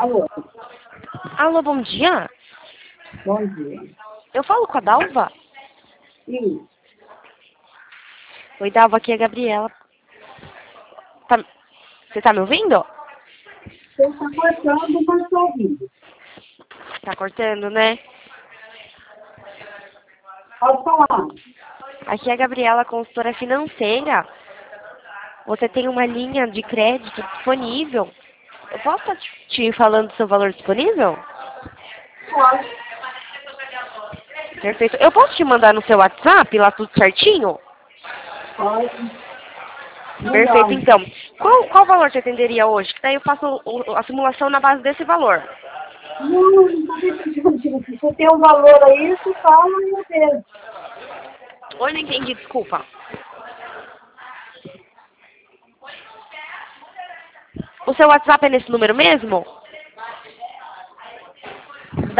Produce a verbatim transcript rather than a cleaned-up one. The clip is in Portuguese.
Alô, Alô, bom dia. bom dia. Eu falo com a Dalva? Sim, Oi, Dalva, aqui é a Gabriela. Tá- Você tá me ouvindo? você está cortando, mas estou ouvindo. Tá cortando, né? Pode falar. Aqui é a Gabriela, consultora financeira. Você tem uma linha de crédito disponível. Eu posso estar te te falando do seu valor disponível? Pode. Perfeito. Eu posso te mandar no seu WhatsApp, lá tudo certinho? Pode. Perfeito, Melhor. então. Qual, qual valor você atenderia hoje? Que daí eu faço o- a simulação na base desse valor. Não, não está decidindo. Se você tem um valor aí, você fala e eu vejo. Oi, não entendi, desculpa. O seu WhatsApp é nesse número mesmo?